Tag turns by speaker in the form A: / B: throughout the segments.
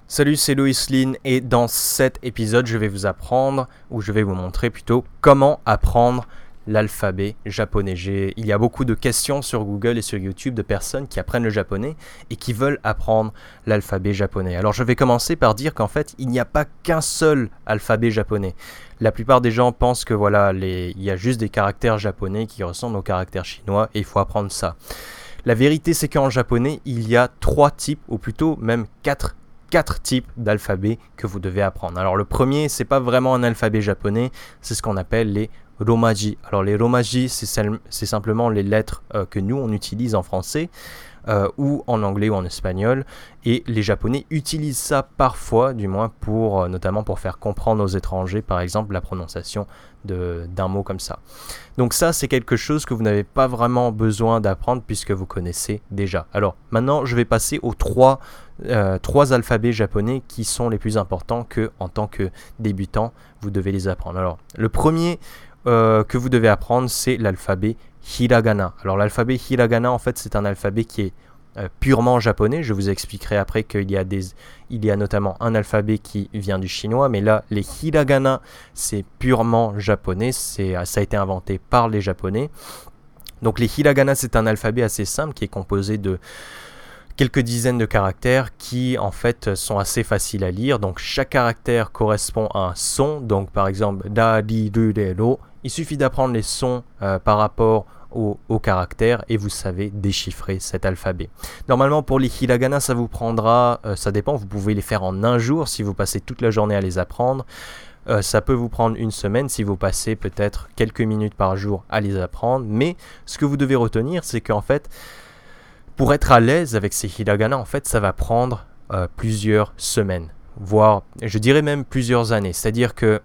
A: Salut, c'est Loïs Lin et dans cet épisode, je vais vous montrer plutôt comment apprendre l'alphabet japonais. Il y a beaucoup de questions sur Google et sur YouTube de personnes qui apprennent le japonais et qui veulent apprendre l'alphabet japonais. Alors je vais commencer par dire qu'en fait, il n'y a pas qu'un seul alphabet japonais. La plupart des gens pensent que il y a juste des caractères japonais qui ressemblent aux caractères chinois et il faut apprendre ça. La vérité, c'est qu'en japonais, il y a 3 types, ou plutôt même 4 types d'alphabet que vous devez apprendre. Alors le premier, c'est pas vraiment un alphabet japonais, c'est ce qu'on appelle les romaji. Alors les romaji, c'est simplement les lettres que nous on utilise en français ou en anglais ou en espagnol, et les japonais utilisent ça parfois, du moins notamment pour faire comprendre aux étrangers, par exemple, la prononciation d'un mot comme ça. Donc ça, c'est quelque chose que vous n'avez pas vraiment besoin d'apprendre puisque vous connaissez déjà. Alors maintenant, je vais passer aux trois alphabets japonais qui sont les plus importants que, en tant que débutant, vous devez les apprendre. Alors le premier que vous devez apprendre, c'est l'alphabet hiragana. Alors l'alphabet hiragana, en fait, c'est un alphabet qui est purement japonais. Je vous expliquerai après qu'il y a notamment un alphabet qui vient du chinois, mais là, les hiragana, c'est purement japonais. Ça a été inventé par les japonais. Donc les hiragana, c'est un alphabet assez simple qui est composé de quelques dizaines de caractères qui en fait sont assez faciles à lire. Donc chaque caractère correspond à un son. Donc par exemple, da, di, du, de, ro. Il suffit d'apprendre les sons par rapport aux caractères et vous savez déchiffrer cet alphabet. Normalement pour les hiragana, ça vous prendra, ça dépend, vous pouvez les faire en un jour si vous passez toute la journée à les apprendre. Ça peut vous prendre une semaine si vous passez peut-être quelques minutes par jour à les apprendre. Mais ce que vous devez retenir, c'est qu'en fait, pour être à l'aise avec ces hiragana, en fait, ça va prendre plusieurs semaines, voire, je dirais même plusieurs années. C'est-à-dire que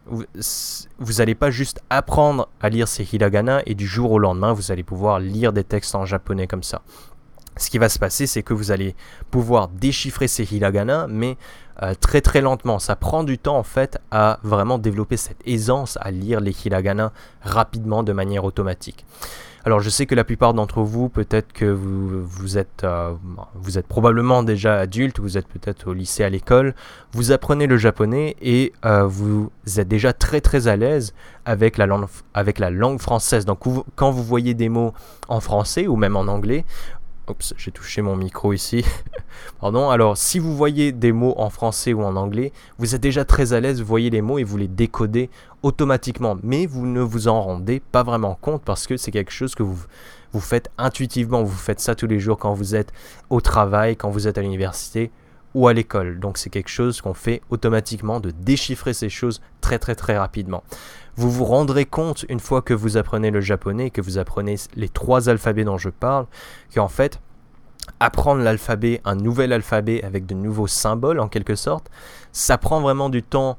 A: vous n'allez pas juste apprendre à lire ces hiragana et du jour au lendemain, vous allez pouvoir lire des textes en japonais comme ça. Ce qui va se passer, c'est que vous allez pouvoir déchiffrer ces hiragana, mais très très lentement. Ça prend du temps en fait à vraiment développer cette aisance à lire les hiragana rapidement de manière automatique. Alors je sais que la plupart d'entre vous, peut-être que vous êtes probablement déjà adulte, vous êtes peut-être au lycée, à l'école, vous apprenez le japonais et vous êtes déjà très très à l'aise avec la langue française. Donc quand vous voyez des mots en français ou même en anglais, oups, j'ai touché mon micro ici. Pardon. Alors, si vous voyez des mots en français ou en anglais, vous êtes déjà très à l'aise, vous voyez les mots et vous les décodez automatiquement. Mais vous ne vous en rendez pas vraiment compte parce que c'est quelque chose que vous faites intuitivement. Vous faites ça tous les jours quand vous êtes au travail, quand vous êtes à l'université ou à l'école. Donc, c'est quelque chose qu'on fait automatiquement, de déchiffrer ces choses très très très rapidement. Vous vous rendrez compte, une fois que vous apprenez le japonais, que vous apprenez les 3 alphabets dont je parle, qu'en fait, apprendre un nouvel alphabet avec de nouveaux symboles en quelque sorte, ça prend vraiment du temps,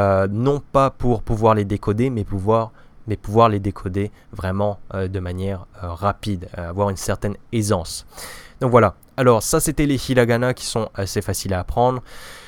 A: non pas pour pouvoir les décoder, mais pouvoir les décoder vraiment de manière rapide, avoir une certaine aisance. Donc voilà, alors ça c'était les hiragana qui sont assez faciles à apprendre.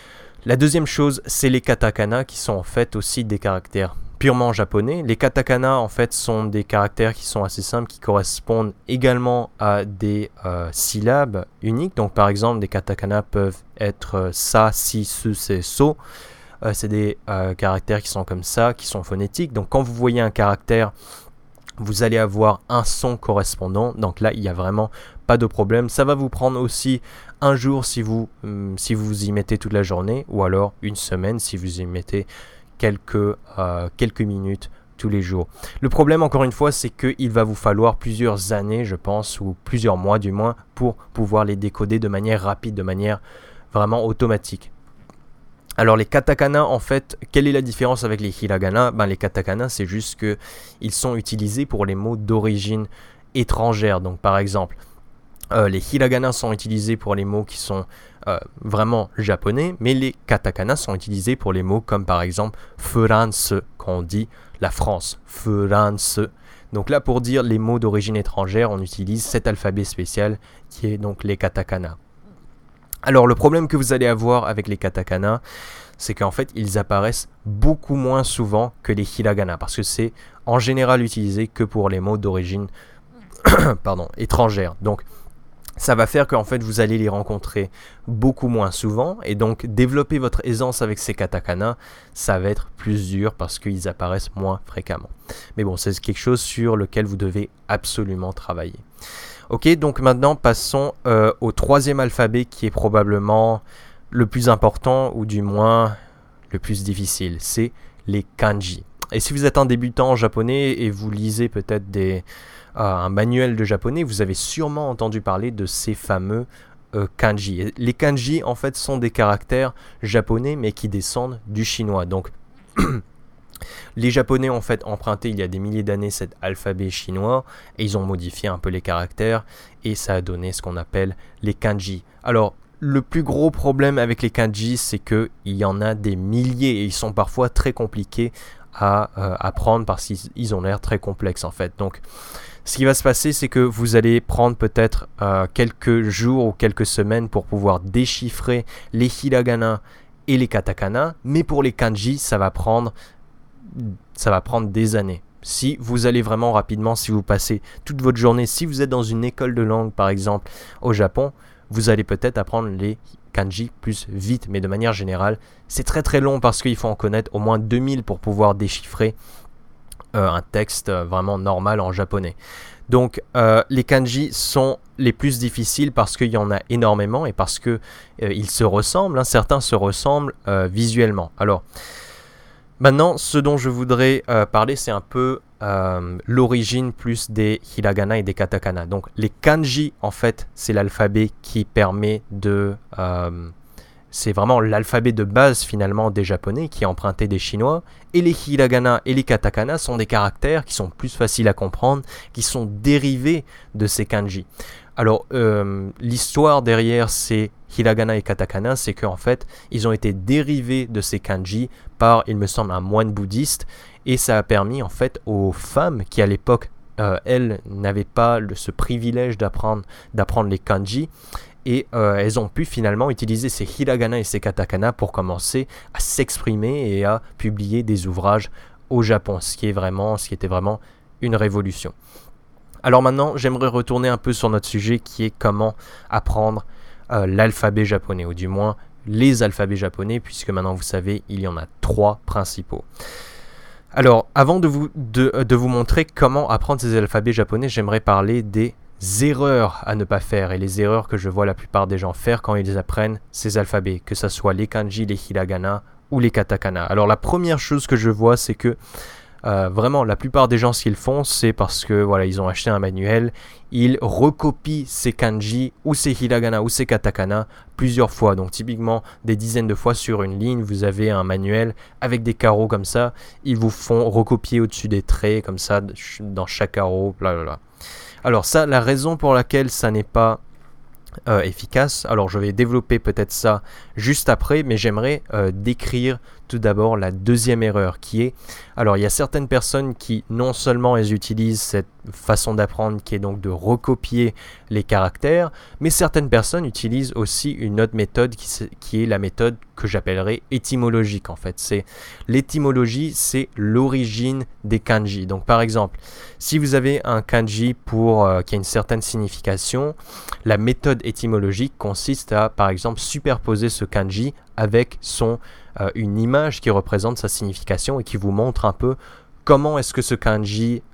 A: La deuxième chose, c'est les katakana qui sont en fait aussi des caractères purement japonais. Les katakana en fait sont des caractères qui sont assez simples, qui correspondent également à des syllabes uniques. Donc par exemple, des katakana peuvent être sa, si, su, se, so. C'est des caractères qui sont comme ça, qui sont phonétiques. Donc quand vous voyez un caractère, vous allez avoir un son correspondant. Donc là, il n'y a vraiment pas de problème. Ça va vous prendre aussi un jour si vous y mettez toute la journée, ou alors une semaine si vous y mettez quelques minutes tous les jours. Le problème, encore une fois, c'est qu'il va vous falloir plusieurs années, je pense, ou plusieurs mois du moins, pour pouvoir les décoder de manière rapide, de manière vraiment automatique. Alors les katakana, en fait, quelle est la différence avec les hiragana ? Les katakana, c'est juste qu'ils sont utilisés pour les mots d'origine étrangère. Donc par exemple, les hiragana sont utilisés pour les mots qui sont vraiment japonais, mais les katakana sont utilisés pour les mots comme par exemple France, quand on dit la France, France. Donc là, pour dire les mots d'origine étrangère, on utilise cet alphabet spécial qui est donc les katakana. Alors le problème que vous allez avoir avec les katakana, c'est qu'en fait ils apparaissent beaucoup moins souvent que les hiragana, parce que c'est en général utilisé que pour les mots d'origine étrangère. Donc ça va faire qu'en fait vous allez les rencontrer beaucoup moins souvent et donc développer votre aisance avec ces katakana, ça va être plus dur parce qu'ils apparaissent moins fréquemment. Mais bon, c'est quelque chose sur lequel vous devez absolument travailler. Ok, donc maintenant passons au troisième alphabet qui est probablement le plus important ou du moins le plus difficile, c'est les kanji. Et si vous êtes un débutant en japonais et vous lisez peut-être un manuel de japonais, vous avez sûrement entendu parler de ces fameux kanji. Et les kanji, en fait, sont des caractères japonais, mais qui descendent du chinois. Donc, les japonais ont en fait emprunté il y a des milliers d'années cet alphabet chinois, et ils ont modifié un peu les caractères, et ça a donné ce qu'on appelle les kanji. Alors, le plus gros problème avec les kanji, c'est qu'il y en a des milliers, et ils sont parfois très compliqués à apprendre parce qu'ils ont l'air très complexes en fait. Donc, ce qui va se passer, c'est que vous allez prendre peut-être quelques jours ou quelques semaines pour pouvoir déchiffrer les hiragana et les katakana, mais pour les kanji, ça va prendre des années. Si vous allez vraiment rapidement, si vous passez toute votre journée, si vous êtes dans une école de langue par exemple au Japon, vous allez peut-être apprendre les kanji plus vite, mais de manière générale, c'est très très long parce qu'il faut en connaître au moins 2000 pour pouvoir déchiffrer un texte vraiment normal en japonais. Donc les kanji sont les plus difficiles parce qu'il y en a énormément et parce que ils se ressemblent, hein, certains se ressemblent visuellement. Alors maintenant, ce dont je voudrais parler, c'est un peu l'origine plus des hiragana et des katakana. Donc les kanji, en fait, c'est l'alphabet qui permet de... c'est vraiment l'alphabet de base finalement des japonais qui est emprunté des chinois. Et les hiragana et les katakana sont des caractères qui sont plus faciles à comprendre, qui sont dérivés de ces kanji. Alors l'histoire derrière ces hiragana et katakana, c'est qu'en fait, ils ont été dérivés de ces kanji par, il me semble, un moine bouddhiste. Et ça a permis en fait aux femmes qui à l'époque, elles n'avaient pas ce privilège d'apprendre les kanji. Et elles ont pu finalement utiliser ces hiragana et ces katakana pour commencer à s'exprimer et à publier des ouvrages au Japon, ce qui était vraiment une révolution. Alors maintenant, j'aimerais retourner un peu sur notre sujet qui est comment apprendre l'alphabet japonais, ou du moins les alphabets japonais, puisque maintenant vous savez, il y en a 3 principaux. Alors, avant de vous montrer comment apprendre ces alphabets japonais, j'aimerais parler des erreurs à ne pas faire et les erreurs que je vois la plupart des gens faire quand ils apprennent ces alphabets, que ce soit les kanji, les hiragana ou les katakana. Alors la première chose que je vois, c'est que vraiment la plupart des gens, ce qu'ils font, c'est parce que voilà, ils ont acheté un manuel, ils recopient ces kanji ou ces hiragana ou ces katakana plusieurs fois. Donc typiquement des dizaines de fois sur une ligne, vous avez un manuel avec des carreaux comme ça, ils vous font recopier au-dessus des traits comme ça dans chaque carreau, blablabla. Alors ça, la raison pour laquelle ça n'est pas efficace, alors je vais développer peut-être ça juste après, mais j'aimerais décrire tout d'abord la deuxième erreur qui est, alors il y a certaines personnes qui non seulement elles utilisent cette façon d'apprendre qui est donc de recopier les caractères, mais certaines personnes utilisent aussi une autre méthode qui est la méthode que j'appellerais étymologique en fait. L'étymologie, c'est l'origine des kanji. Donc par exemple, si vous avez un kanji qui a une certaine signification, la méthode étymologique consiste à par exemple superposer ce kanji avec une image qui représente sa signification et qui vous montre un peu comment est-ce que ce kanji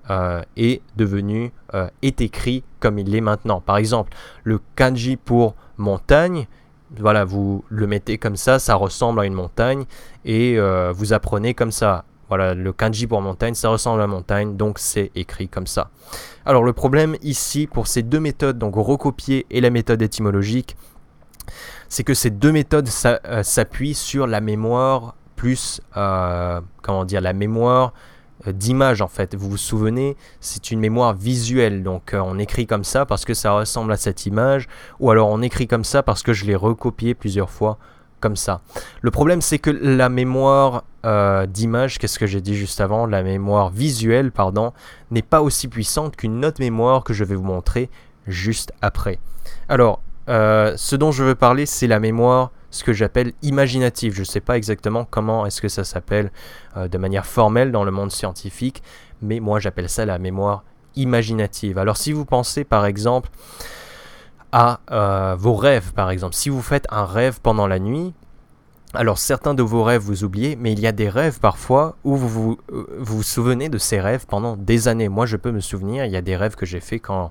A: est écrit comme il l'est maintenant. Par exemple, le kanji pour montagne, voilà, vous le mettez comme ça ressemble à une montagne et vous apprenez comme ça. Voilà, le kanji pour montagne, ça ressemble à la montagne, donc c'est écrit comme ça. Alors le problème ici, pour ces deux méthodes, donc recopier et la méthode étymologique, c'est que ces deux méthodes s'appuient sur la mémoire plus, la mémoire d'image en fait. Vous vous souvenez, c'est une mémoire visuelle, donc on écrit comme ça parce que ça ressemble à cette image, ou alors on écrit comme ça parce que je l'ai recopié plusieurs fois comme ça. Le problème, c'est que la mémoire d'image, qu'est-ce que j'ai dit juste avant, la mémoire visuelle, n'est pas aussi puissante qu'une autre mémoire que je vais vous montrer juste après. Alors, ce dont je veux parler, c'est la mémoire, ce que j'appelle imaginative. Je ne sais pas exactement comment est-ce que ça s'appelle de manière formelle dans le monde scientifique, mais moi j'appelle ça la mémoire imaginative. Alors si vous pensez par exemple à vos rêves par exemple. Si vous faites un rêve pendant la nuit, alors certains de vos rêves vous oubliez, mais il y a des rêves parfois où vous souvenez de ces rêves pendant des années. Moi je peux me souvenir, il y a des rêves que j'ai fait quand,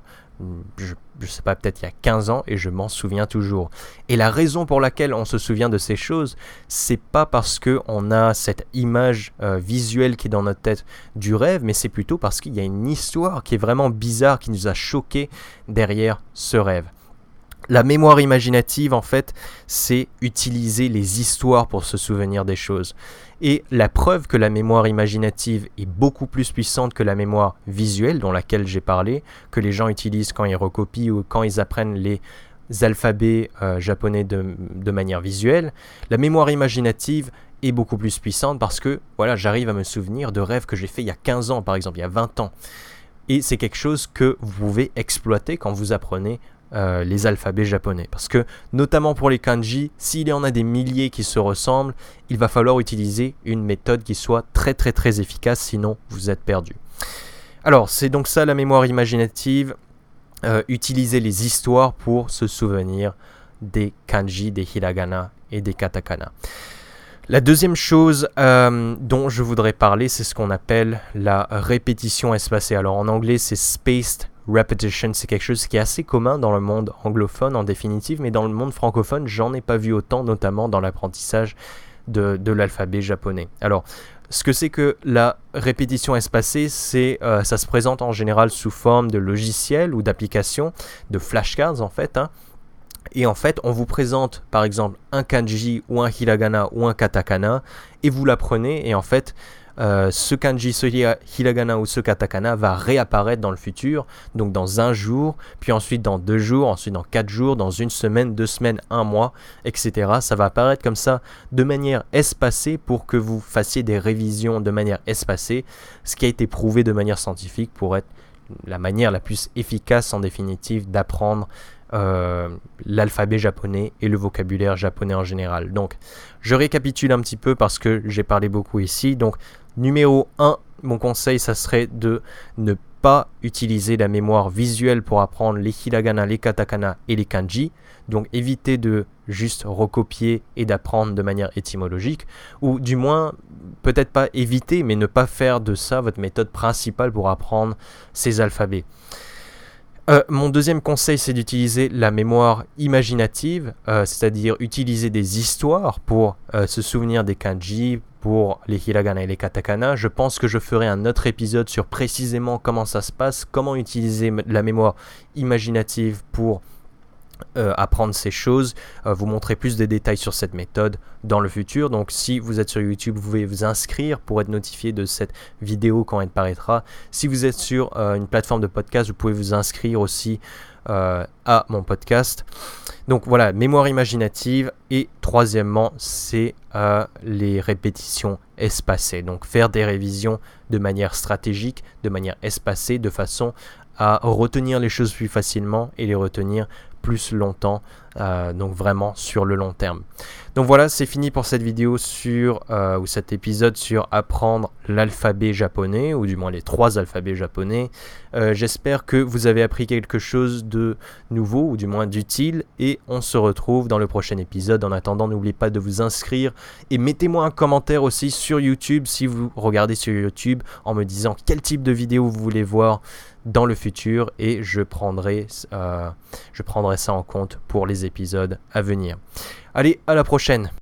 A: je sais pas, peut-être il y a 15 ans et je m'en souviens toujours. Et la raison pour laquelle on se souvient de ces choses, c'est pas parce qu'on a cette image visuelle qui est dans notre tête du rêve, mais c'est plutôt parce qu'il y a une histoire qui est vraiment bizarre, qui nous a choqués derrière ce rêve. La mémoire imaginative, en fait, c'est utiliser les histoires pour se souvenir des choses. Et la preuve que la mémoire imaginative est beaucoup plus puissante que la mémoire visuelle, dont laquelle j'ai parlé, que les gens utilisent quand ils recopient ou quand ils apprennent les alphabets japonais de manière visuelle, la mémoire imaginative est beaucoup plus puissante parce que voilà, j'arrive à me souvenir de rêves que j'ai fait il y a 15 ans, par exemple, il y a 20 ans. Et c'est quelque chose que vous pouvez exploiter quand vous apprenez les alphabets japonais. Parce que, notamment pour les kanji, s'il y en a des milliers qui se ressemblent, il va falloir utiliser une méthode qui soit très très très efficace, sinon vous êtes perdu. Alors, c'est donc ça la mémoire imaginative, utiliser les histoires pour se souvenir des kanji, des hiragana et des katakana. La deuxième chose dont je voudrais parler, c'est ce qu'on appelle la répétition espacée. Alors en anglais, c'est spaced repetition. C'est quelque chose qui est assez commun dans le monde anglophone en définitive, mais dans le monde francophone, j'en ai pas vu autant, notamment dans l'apprentissage de l'alphabet japonais. Alors, ce que c'est que la répétition espacée, ça se présente en général sous forme de logiciels ou d'applications, de flashcards en fait, hein. Et en fait, on vous présente par exemple un kanji ou un hiragana ou un katakana et vous l'apprenez et en fait, ce kanji, ce hiragana ou ce katakana va réapparaître dans le futur, donc dans un jour, puis ensuite dans 2 jours, ensuite dans 4 jours, dans 1 semaine, 2 semaines, 1 mois, etc. Ça va apparaître comme ça de manière espacée pour que vous fassiez des révisions de manière espacée, ce qui a été prouvé de manière scientifique pour être la manière la plus efficace en définitive d'apprendre l'alphabet japonais et le vocabulaire japonais en général. Donc, je récapitule un petit peu parce que j'ai parlé beaucoup ici. Donc, numéro 1, mon conseil, ça serait de ne pas utiliser la mémoire visuelle pour apprendre les hiragana, les katakana et les kanji. Donc, évitez de juste recopier et d'apprendre de manière étymologique. Ou du moins, peut-être pas éviter, mais ne pas faire de ça votre méthode principale pour apprendre ces alphabets. Mon deuxième conseil, c'est d'utiliser la mémoire imaginative, c'est-à-dire utiliser des histoires pour se souvenir des kanji, pour les hiragana et les katakana. Je pense que je ferai un autre épisode sur précisément comment ça se passe, comment utiliser la mémoire imaginative pour apprendre ces choses, vous montrer plus de détails sur cette méthode dans le futur. Donc si vous êtes sur YouTube, vous pouvez vous inscrire pour être notifié de cette vidéo quand elle paraîtra. Si vous êtes sur une plateforme de podcast, vous pouvez vous inscrire aussi à mon podcast. Donc voilà, mémoire imaginative. Et troisièmement, c'est les répétitions espacées. Donc faire des révisions de manière stratégique, de manière espacée, de façon à retenir les choses plus facilement et les retenir plus longtemps, donc vraiment sur le long terme. Donc voilà, c'est fini pour cette vidéo ou cet épisode sur apprendre l'alphabet japonais, ou du moins les 3 alphabets japonais. J'espère que vous avez appris quelque chose de nouveau, ou du moins d'utile, et on se retrouve dans le prochain épisode. En attendant, n'oubliez pas de vous inscrire, et mettez-moi un commentaire aussi sur YouTube, si vous regardez sur YouTube, en me disant quel type de vidéo vous voulez voir dans le futur, et je prendrai ça en compte pour les épisodes à venir. Allez, à la prochaine!